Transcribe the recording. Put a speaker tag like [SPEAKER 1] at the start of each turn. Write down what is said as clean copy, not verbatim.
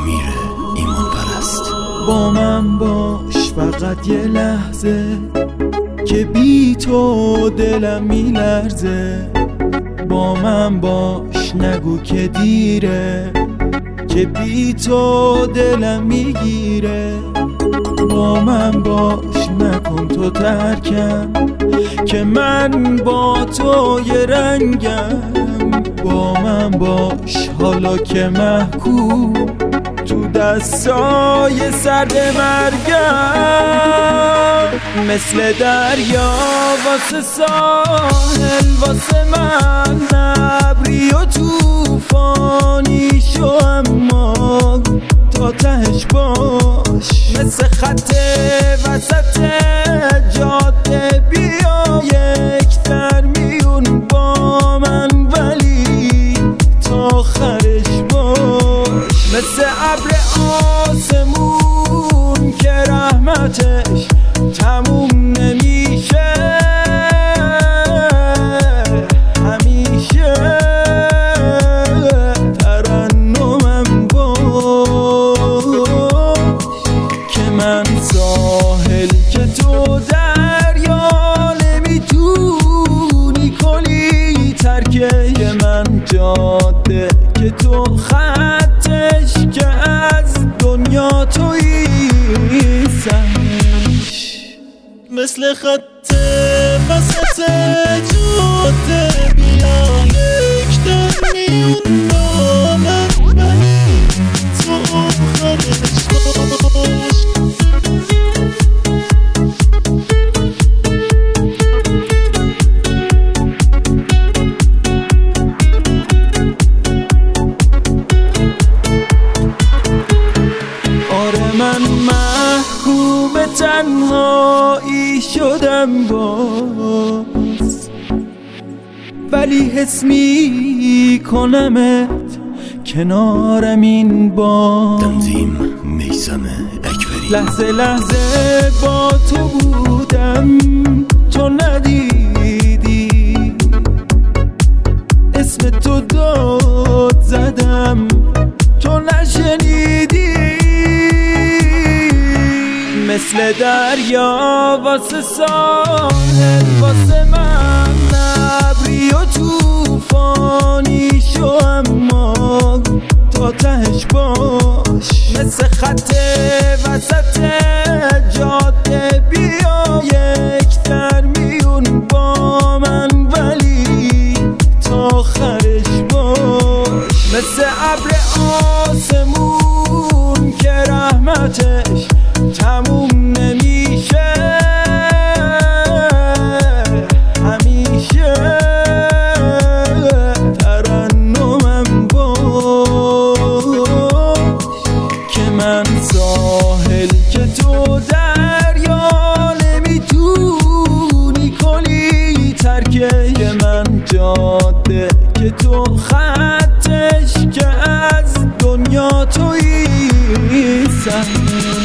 [SPEAKER 1] امیر ایمان پرست.
[SPEAKER 2] با من باش فقط یه لحظه که بی تو دلم میلرزه. با من باش نگو که دیره که بی تو دلم میگیره. با من باش نکن تو ترکم که من با تو یه رنگم. با من باش حالا که محکوم تو دستای سرد مرگم. مثل دریا واسه ساحل واسه من ابری و توفانی شو، اما تا تهش باش. مثل خط وسط جاده بیا یک در میون با من، ولی تا آخرش باش. مثل ابر آسمون که رحمتش تموم نمیشه، همیشه ترنمم باش. که من ساحل که تو دریا، نمیتونی کلی ترکه. که من جاده که تو خطش، که از دنیا تویی سرش. مثل خط وسط جاده بیا یک در میون با من، ولی تو آخرش باش. من محکوم تنهایی شدم باز، ولی حس می کنمت کنارم این باز.
[SPEAKER 1] تنظیم میثم اکبری.
[SPEAKER 2] لحظه لحظه با تو بودم، تو ندیدی اسم تو داد زدم، تو نشنیدی. مثل دریا واسه ساحل واسه من ابری و توفانی شو، اما تا تهش باش. مثل خط وسط جاده بیا یک در میون با من، ولی تا آخرش باش. مثل ابر آسمون که رحمتش تموم نمیشه، همیشه ترنمم باش. که من ساحل که تو دریا، نمیتونی کلی ترکه. که من جاده که تو خطش، که از دنیا تویی سرش.